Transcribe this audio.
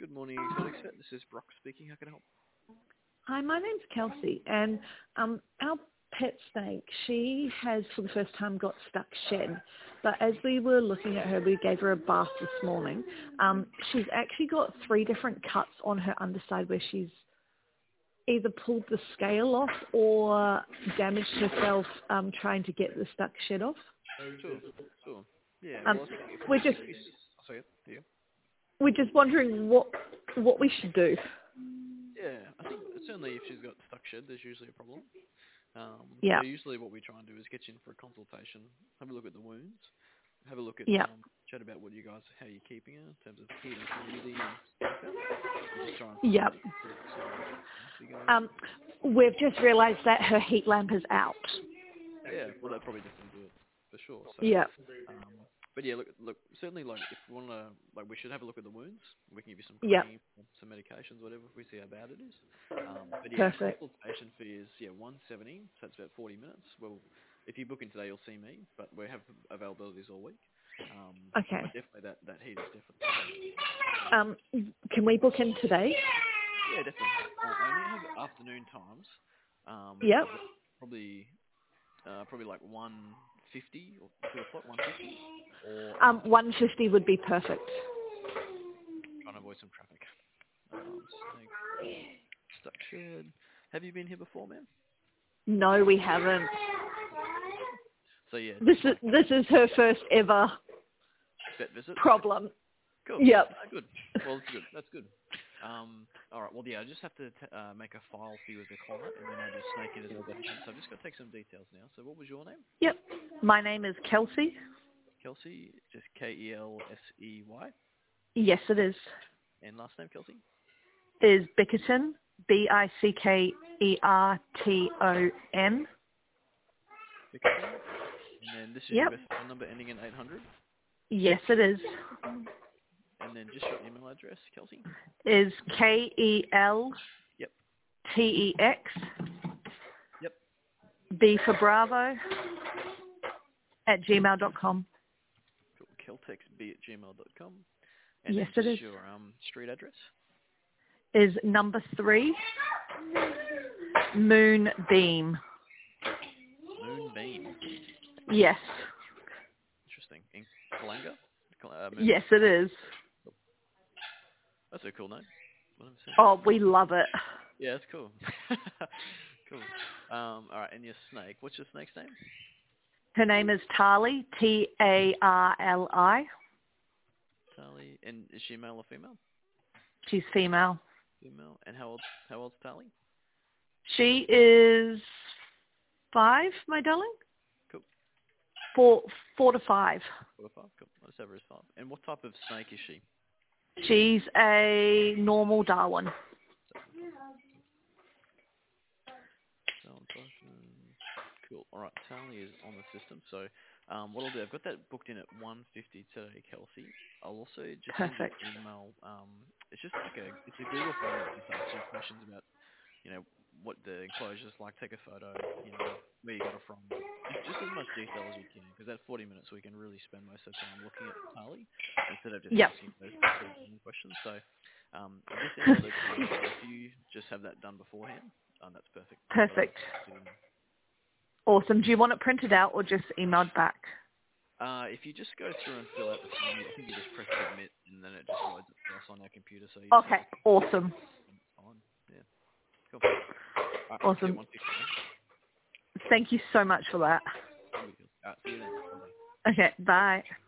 Good morning, Exotic Set. This is Brock speaking. How can I help? Hi, my name's Kelsey, and our pet snake, she has for the first time got stuck shed. But as we were looking at her, we gave her a bath this morning. She's actually got 3 different cuts on her underside where she's either pulled the scale off or damaged herself trying to get the stuck shed off. Sure. Yeah. We're just Sorry. Yeah. we're just wondering what we should do. Yeah. I think certainly if she's got stuck shed, there's usually a problem. Yeah. So usually what we try and do is get you in for a consultation, have a look at the wounds, have a look at Yeah. chat about how you're keeping her in terms of heat and humidity and stuff like that. And just try and Yep. We've just realised that her heat lamp is out. Yeah, well, that'd probably definitely do it for sure. So, Yeah. but yeah, look, certainly, like if you want to, we should have a look at the wounds. We can give you some Yep. cream, some medications, whatever, if we see how bad it is. But yeah, Perfect. consultation fee is $170, so that's about 40 minutes. Well, if you book in today, you'll see me, but we have availabilities all week. Okay. But definitely that heat is definitely. Can we book in today? Yeah, definitely. I only have afternoon times. Yep. Probably like 1:50 or 2 o'clock, 1:50, or 150 would be perfect. trying to avoid some traffic. Snake stuck shed. Have you been here before, ma'am? No, we haven't. So yeah, This is her first ever vet visit. problem. Cool. Yep. Good. Well, that's good. That's good. All right. Well, yeah, I just have to make a file for you as a client, and then I'll just snake it as a patient. So I've just got to take some details now. So what was your name? Yep. My name is Kelsey. Kelsey, just Kelsey. Yes, it is. And last name, Kelsey? Is Bickerton, Bickerton. Bickerton. And then this is your best phone number ending in 800? Yes, it is. And then just your email address, Kelsey? Is KELTEX. Yep. B for Bravo @gmail.com. Cool. KeltexB@gmail.com. And Yes, then it just is. your street address? Is number 3 Moonbeam. Moonbeam. Yes. Interesting. In Kalanga? Yes, it is. That's a cool name. Oh, we love it. Yeah, that's cool. Cool. All right, and your snake. What's your snake's name? Her name is Tali, Tarli. Tali. And is she male or female? She's female. Female. And how old's Tali? She is 5, my darling. Cool. 4 to 5. 4 to 5. Cool. Let's have her as 5. And what type of snake is she? She's a normal Darwin. Cool. All right. Tali is on the system. So what I'll do, I've got that booked in at 1:50 today, Kelsey. I'll also just send you an email. It's just like it's a Google form that just asks you questions about, what the enclosure is like. Take a photo, where you got it from. Just as much detail as you can, because that 40 minutes we can really spend most of the time looking at Tali instead of just asking those questions. So I've just emailed it to you. If you just have that done beforehand, that's perfect. Perfect. Awesome. Do you want it printed out or just emailed back? If you just go through and fill out the form, I think you just press submit and then it just loads it for us on our computer. So okay. Awesome. Fine. Yeah. Cool. Right, Awesome. Thank you so much for that. All right, see you then. Bye-bye. Okay. Bye.